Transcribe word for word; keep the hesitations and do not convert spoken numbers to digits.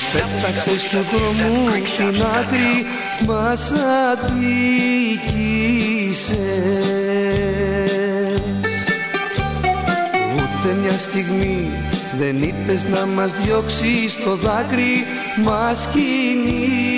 Μας πέταξες του δρόμου την άκρη, μας αδίκησες. Ούτε μια στιγμή δεν είπες να μας διώξεις το δάκρυ, μας κυνήγησες.